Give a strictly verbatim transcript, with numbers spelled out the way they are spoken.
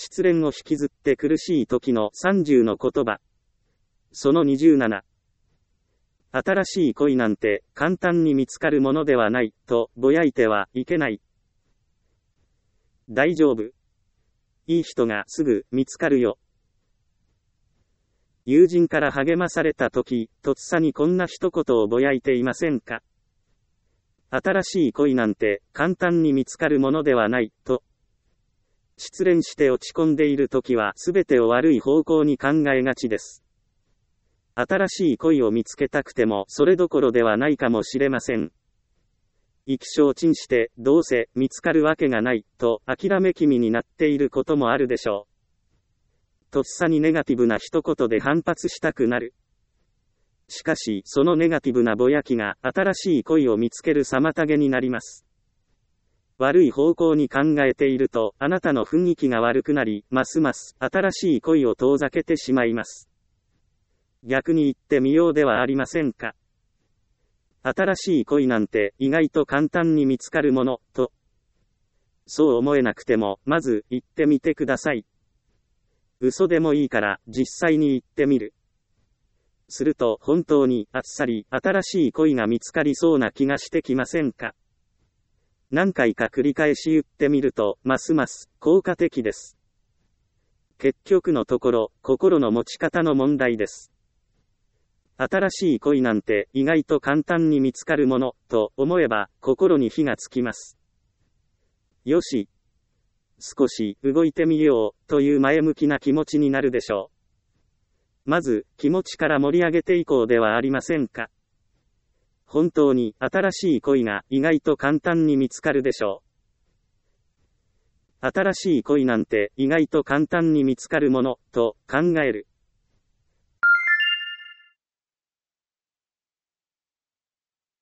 失恋を引きずって苦しい時のさんじゅうの言葉。そのにじゅうなな。新しい恋なんて簡単に見つかるものではない、とぼやいてはいけない。大丈夫。いい人がすぐ見つかるよ。友人から励まされた時、とっさにこんな一言をぼやいていませんか？新しい恋なんて簡単に見つかるものではない、と。失恋して落ち込んでいる時はすべてを悪い方向に考えがちです。新しい恋を見つけたくてもそれどころではないかもしれません。意気消沈してどうせ見つかるわけがない、と諦め気味になっていることもあるでしょう。とっさにネガティブな一言で反発したくなる。しかしそのネガティブなぼやきが新しい恋を見つける妨げになります。悪い方向に考えているとあなたの雰囲気が悪くなり、ますます新しい恋を遠ざけてしまいます。逆に言ってみようではありませんか。新しい恋なんて意外と簡単に見つかるもの、と。そう思えなくても、まず言ってみてください。嘘でもいいから実際に言ってみる。すると本当にあっさり新しい恋が見つかりそうな気がしてきませんか。何回か繰り返し言ってみると、ますます効果的です。結局のところ、心の持ち方の問題です。新しい恋なんて意外と簡単に見つかるもの、と思えば心に火がつきます。よし。少し動いてみよう、という前向きな気持ちになるでしょう。まず、気持ちから盛り上げていこうではありませんか。本当に新しい恋が意外と簡単に見つかるでしょう。新しい恋なんて意外と簡単に見つかるもの、と考える。